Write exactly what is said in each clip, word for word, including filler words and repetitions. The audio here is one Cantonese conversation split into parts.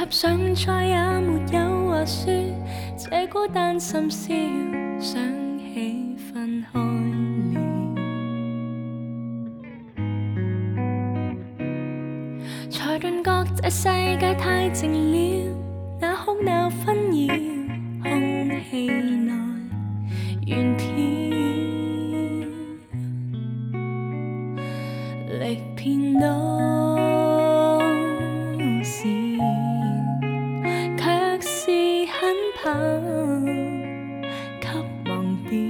上再也沒有話說，這孤單深宵想起分開了。才頓覺這世界太靜了，那哭鬧紛擾空氣內遠飄，力遍都是，卻是很怕給忘掉。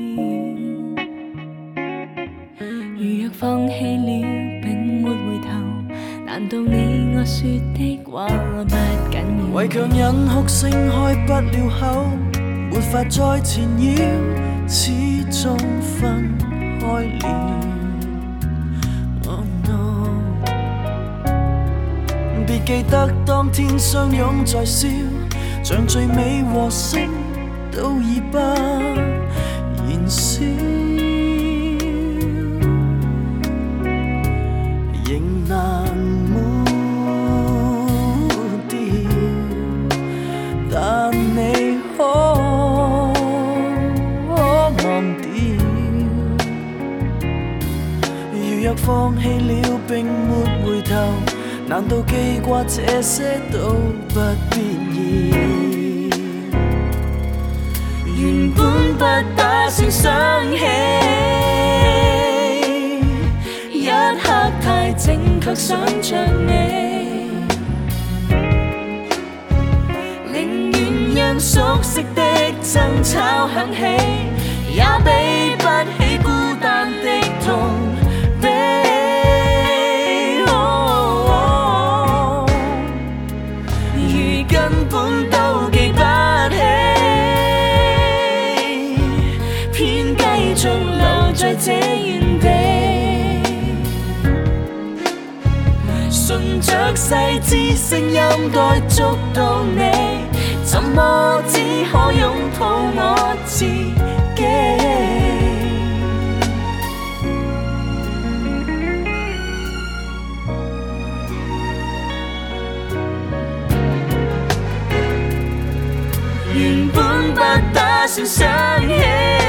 如若放棄了並沒回頭，難道你我說的話不緊要？ 為強忍哭聲開不了口，沒法再纏繞，始終分開了。Oh no， 別記得當天相擁在笑，像最美和聲都已不燃燒，仍難抹掉，但你可忘掉。如若放棄了並沒回頭，難道記掛這些都不必要？原本不打算想起，一刻太靜卻想着你，寧願讓熟悉的爭吵響起，也比不起孤單的痛悲。如根本都記不起，偏繼續留在這原地，順着細緻聲音該捉到你，怎麼只可擁抱我自己？原本不打算想起，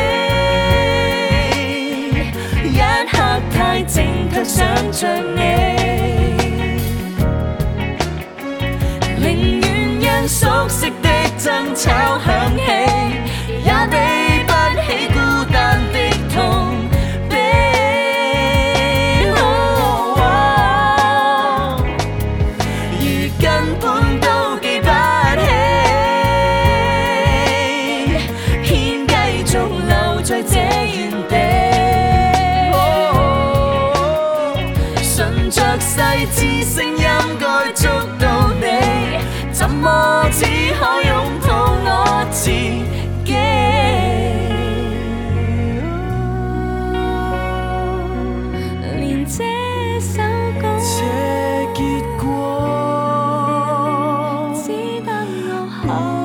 一刻太靜卻想着你，寧願讓熟悉的爭吵響起，也比不起孤單的痛悲。如根本都記不起，偏繼續留在這原地，順着細緻聲音該捉到你，怎麼只可擁抱我自己？連這首歌這結果只得我可